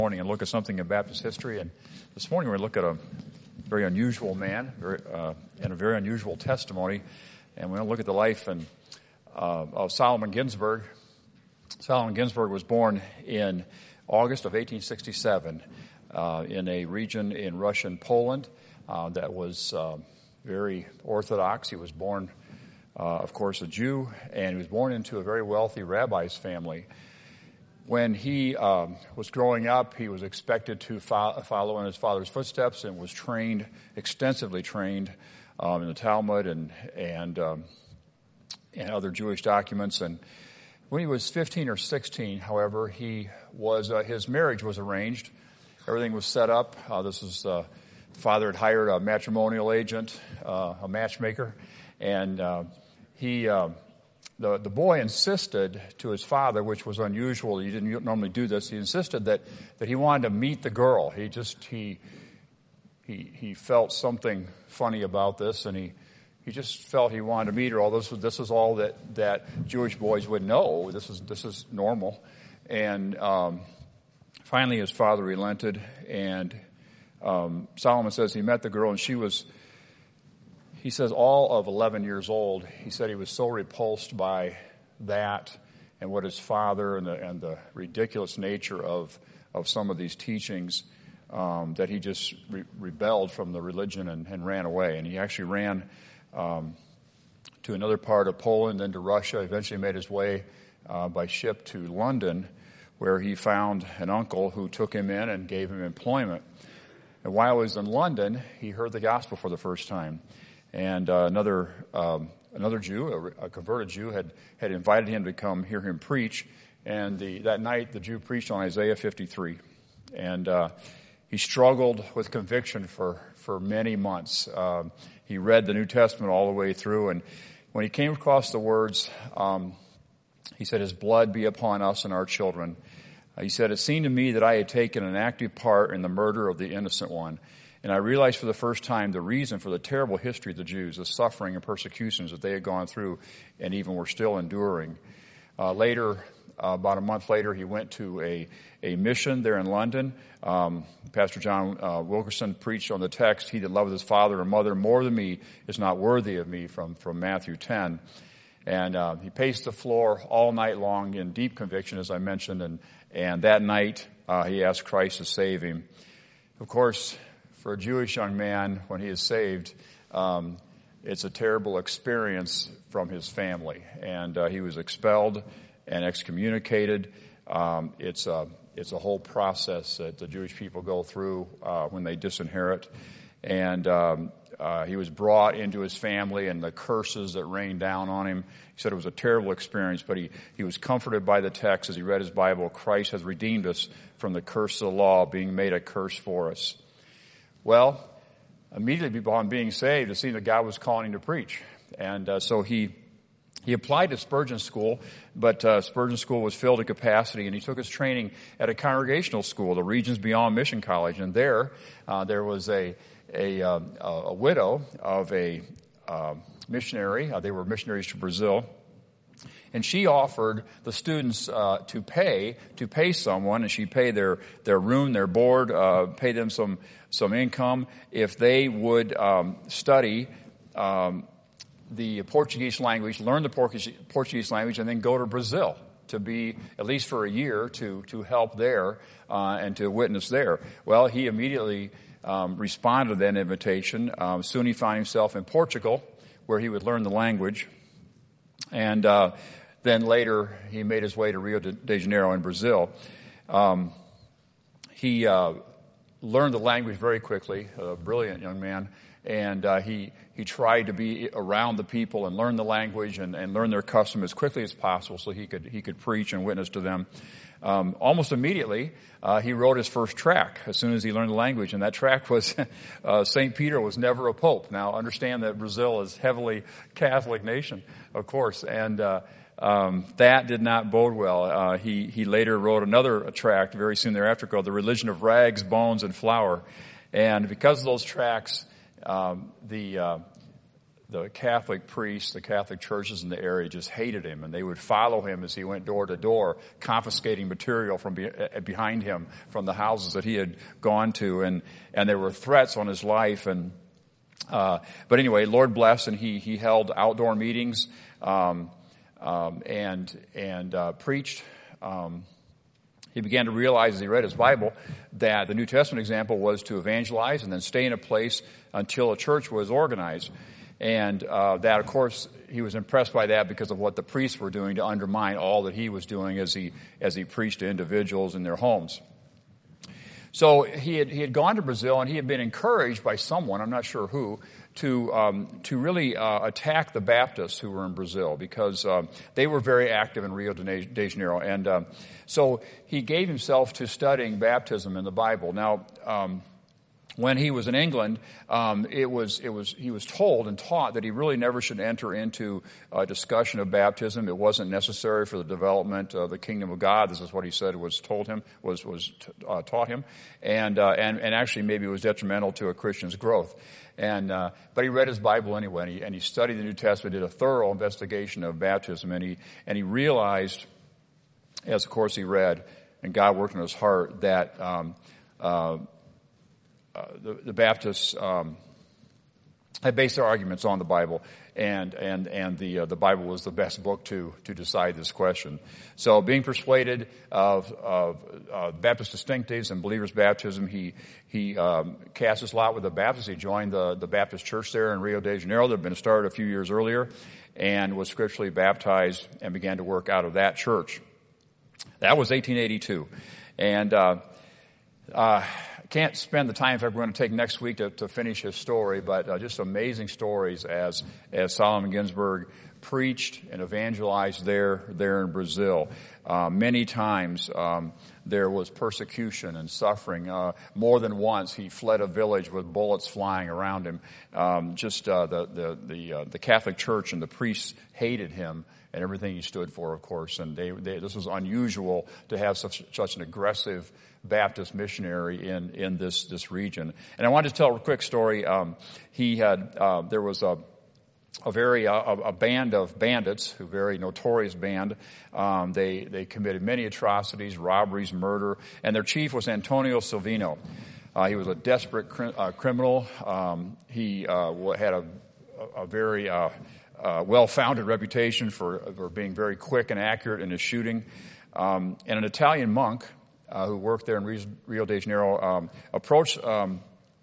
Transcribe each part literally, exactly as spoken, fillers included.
Morning and look at something in Baptist history. And this morning we're going to look at a very unusual man very, uh, and a very unusual testimony. And we're going to look at the life and, uh, of Solomon Ginsburg. Solomon Ginsburg was born in August of eighteen sixty-seven uh, in a region in Russian Poland uh, that was uh, very Orthodox. He was born, uh, of course, a Jew, and he was born into a very wealthy rabbi's family. When he um, was growing up, he was expected to fo- follow in his father's footsteps and was trained, extensively trained um, in the Talmud and and, um, and other Jewish documents. And when he was fifteen or sixteen, however, he was uh, his marriage was arranged. Everything was set up. Uh, this is uh, father had hired a matrimonial agent, uh, a matchmaker, and uh, he. Uh, The, the boy insisted to his father, which was unusual. He didn't normally do this. He insisted that, that he wanted to meet the girl. He just, he, he, he felt something funny about this, and he, he just felt he wanted to meet her. All this was, this is all that, that Jewish boys would know. This is, this is normal. And, um, finally his father relented, and, um, Solomon says he met the girl, and she was, He says all of eleven years old. He said he was so repulsed by that and what his father and the, and the ridiculous nature of, of some of these teachings um, that he just re- rebelled from the religion and, and ran away. And he actually ran um, to another part of Poland, then to Russia, eventually made his way uh, by ship to London, where he found an uncle who took him in and gave him employment. And while he was in London, he heard the gospel for the first time. And uh, another um, another Jew, a, a converted Jew, had, had invited him to come hear him preach. And the, that night, the Jew preached on Isaiah fifty-three. And uh, he struggled with conviction for, for many months. Um, he read the New Testament all the way through. And when he came across the words, um, he said, "His blood be upon us and our children." Uh, he said, "It seemed to me that I had taken an active part in the murder of the innocent one. And I realized for the first time the reason for the terrible history of the Jews, the suffering and persecutions that they had gone through and even were still enduring." Uh, later, uh, about a month later, he went to a, a mission there in London. Um, Pastor John uh, Wilkerson preached on the text, "He that loveth his father or mother more than me is not worthy of me," from, from Matthew ten. And uh, he paced the floor all night long in deep conviction, as I mentioned. And, and that night, uh, he asked Christ to save him. Of course, for a Jewish young man, when he is saved, um, it's a terrible experience from his family. And uh, he was expelled and excommunicated. Um, it's, a, it's a whole process that the Jewish people go through uh, when they disinherit. And um, uh, he was brought into his family, and the curses that rained down on him. He said it was a terrible experience, but he, he was comforted by the text as he read his Bible. Christ has redeemed us from the curse of the law, being made a curse for us. Well, immediately upon being saved, it seemed that God was calling him to preach. And uh, so he he applied to Spurgeon School, but uh, Spurgeon School was filled to capacity, and he took his training at a congregational school, the Regions Beyond Mission College. And there, uh, there was a a, uh, a widow of a uh, missionary. Uh, they were missionaries to Brazil. And she offered the students uh, to pay to pay someone, and she'd pay their their room, their board, uh, pay them some some income if they would um, study um, the Portuguese language, learn the Portuguese, Portuguese language, and then go to Brazil to be at least for a year to to help there uh, and to witness there. Well, he immediately um, responded to that invitation. Um, soon he found himself in Portugal, where he would learn the language, and uh, then later he made his way to Rio de Janeiro in Brazil. Um, he uh, learned the language very quickly, a brilliant young man, and uh, he he tried to be around the people and learn the language and, and learn their custom as quickly as possible so he could he could preach and witness to them. Um, almost immediately, uh, he wrote his first tract as soon as he learned the language, and that tract was uh, Saint Peter was never a pope. Now, understand that Brazil is a heavily Catholic nation, of course, and uh, um, that did not bode well. Uh, he he later wrote another tract very soon thereafter called "The Religion of Rags, Bones, and Flour," and because of those tracts, um, the uh, the Catholic priests, the Catholic churches in the area just hated him, and they would follow him as he went door to door, confiscating material from be, uh, behind him from the houses that he had gone to, and and there were threats on his life. And uh, but anyway, Lord bless, and he he held outdoor meetings um, um, and and uh, preached. Um, He began to realize as he read his Bible that the New Testament example was to evangelize and then stay in a place until a church was organized. And uh, that, of course, he was impressed by that because of what the priests were doing to undermine all that he was doing as he as he preached to individuals in their homes. So he had he had gone to Brazil, and he had been encouraged by someone, I'm not sure who, to um, to really uh, attack the Baptists who were in Brazil, because um, they were very active in Rio de Janeiro. And um, so he gave himself to studying baptism in the Bible. Now, um, when he was in England, um, it was it was he was told and taught that he really never should enter into a discussion of baptism. It wasn't necessary for the development of the kingdom of God. This is what he said was told him was was uh, taught him, and uh, and and actually maybe it was detrimental to a Christian's growth. And uh, but he read his Bible anyway, and he, and he studied the New Testament, did a thorough investigation of baptism, and he and he realized, as of course he read, and God worked in his heart, that um, uh, uh, the, the Baptists um, had based their arguments on the Bible, and and and the uh, the Bible was the best book to to decide this question. So, being persuaded of of uh, Baptist distinctives and believers' baptism, he he um, cast his lot with the Baptists. He joined the the Baptist church there in Rio de Janeiro that had been started a few years earlier, and was scripturally baptized and began to work out of that church. That was eighteen eighty-two, and uh, uh, can't spend the time. In fact, we're going to take next week to, to finish his story, but uh, just amazing stories as as Solomon Ginsburg preached and evangelized there there in Brazil. Uh, many times um, there was persecution and suffering. Uh, more than once he fled a village with bullets flying around him. Um, just uh, the the the, uh, the Catholic Church and the priests hated him and everything he stood for, of course. And they, they this was unusual to have such such an aggressive Baptist missionary in, in this, this region. And I wanted to tell a quick story. Um, he had, uh, there was a, a very, uh, a band of bandits, a very notorious band. Um, they, they committed many atrocities, robberies, murder, and their chief was Antonio Silvino. Uh, he was a desperate cr- uh, criminal. Um, he, uh, had a, a very, uh, uh, well-founded reputation for, for being very quick and accurate in his shooting. Um, and an Italian monk, Uh, who worked there in Rio de Janeiro, um, approached um,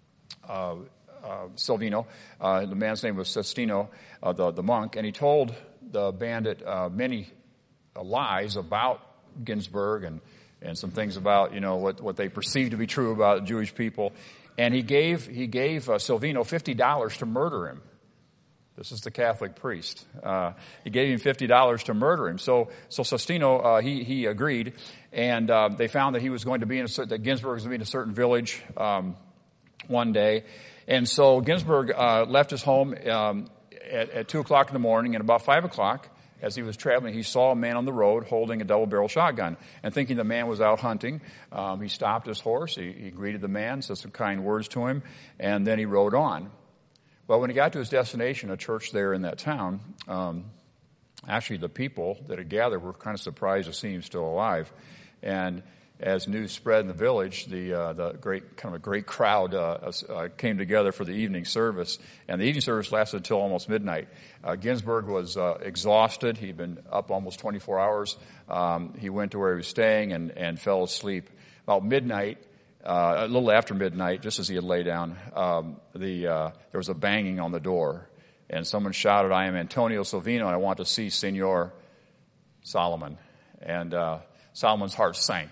uh, uh, Silvino. Uh, the man's name was Sestino, uh, the, the monk, and he told the bandit uh, many uh, lies about Ginsburg and, and some things about, you know, what, what they perceived to be true about Jewish people. And he gave he gave uh, Silvino fifty dollars to murder him. This is the Catholic priest. Uh, he gave him fifty dollars to murder him. So, so Sestino, uh, he, he agreed. And, uh, they found that he was going to be in a certain, that Ginsburg was going to be in a certain village, um, one day. And so Ginsburg, uh, left his home, um, at, at two o'clock in the morning, and about five o'clock, as he was traveling, he saw a man on the road holding a double-barrel shotgun. And thinking the man was out hunting, um, he stopped his horse. He, he greeted the man, said some kind words to him, and then he rode on. Well, when he got to his destination, a church there in that town, um, actually the people that had gathered were kind of surprised to see him still alive. And as news spread in the village, the uh, the great kind of a great crowd uh, uh, came together for the evening service, and the evening service lasted until almost midnight. Uh, Ginsburg was uh, exhausted; he'd been up almost twenty-four hours. Um, he went to where he was staying and and fell asleep. About midnight, uh, a little after midnight, just as he had laid down, um, the uh, there was a banging on the door, and someone shouted, "I am Antonio Silvino, and I want to see Senor Solomon." And uh, Solomon's heart sank.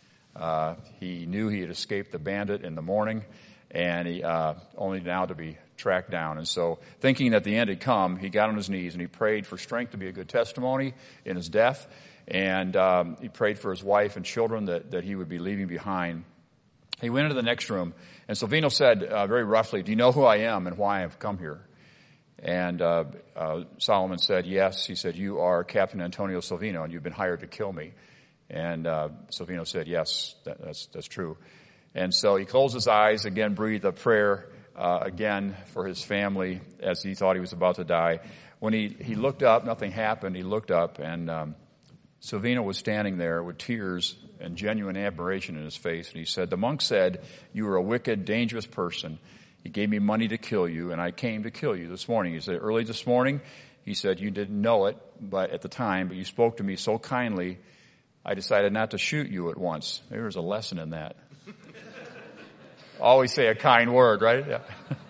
Uh, he knew he had escaped the bandit in the morning, and he, uh, only now to be tracked down. And so, thinking that the end had come, he got on his knees and he prayed for strength to be a good testimony in his death. And, um, he prayed for his wife and children that, that he would be leaving behind. He went into the next room, and Silvino said, uh, very roughly, "Do you know who I am and why I've come here?" And, uh, uh, Solomon said, "Yes." He said, "You are Captain Antonio Silvino, and you've been hired to kill me." And uh, Silvino said, "Yes, that, that's that's true." And so he closed his eyes, again breathed a prayer uh, again for his family as he thought he was about to die. When he, he looked up, nothing happened. He looked up, and um, Silvino was standing there with tears and genuine admiration in his face. And he said, "The monk said, you are a wicked, dangerous person. He gave me money to kill you, and I came to kill you this morning." He said, "Early this morning," he said, "you didn't know it but at the time, but you spoke to me so kindly, I decided not to shoot you at once." There's a lesson in that. Always say a kind word, right? Yeah.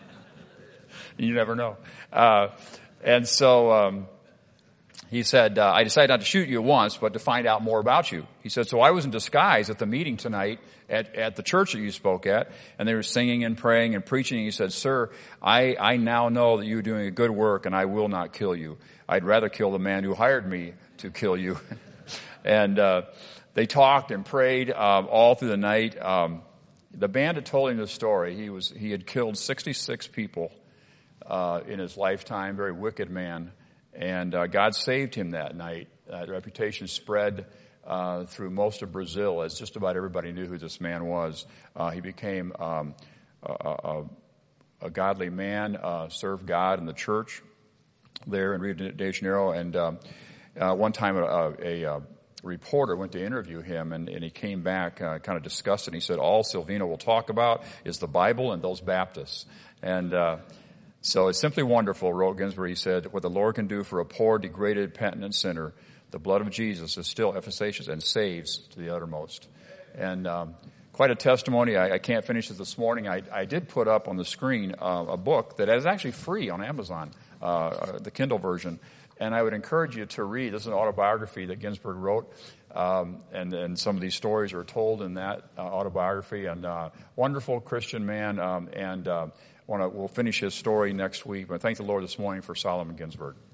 You never know. Uh, and so um, he said, uh, "I decided not to shoot you at once, but to find out more about you." He said, "So I was in disguise at the meeting tonight at, at the church that you spoke at, and they were singing and praying and preaching. And he said, 'Sir, I, I now know that you're doing a good work, and I will not kill you. I'd rather kill the man who hired me to kill you.'" And uh, they talked and prayed um, all through the night. Um, the bandit told him the story. He was he had killed sixty-six people uh, in his lifetime, very wicked man. And uh, God saved him that night. Uh, the reputation spread uh, through most of Brazil, as just about everybody knew who this man was. Uh, he became um, a, a, a godly man, uh, served God in the church there in Rio de Janeiro. And um, uh, one time a, a, a reporter went to interview him, and, and he came back uh, kind of disgusted. He said, "All Silvino will talk about is the Bible and those Baptists." And uh, so it's simply wonderful, wrote Ginsburg. He said, "What the Lord can do for a poor, degraded, penitent sinner, the blood of Jesus is still efficacious and saves to the uttermost." And um, quite a testimony. I, I can't finish it this morning. I, I did put up on the screen uh, a book that is actually free on Amazon, uh, the Kindle version. And I would encourage you to read. This is an autobiography that Ginsburg wrote, um, and, and some of these stories are told in that uh, autobiography. And uh, wonderful Christian man, um, and uh, wanna, we'll finish his story next week. But thank the Lord this morning for Solomon Ginsburg.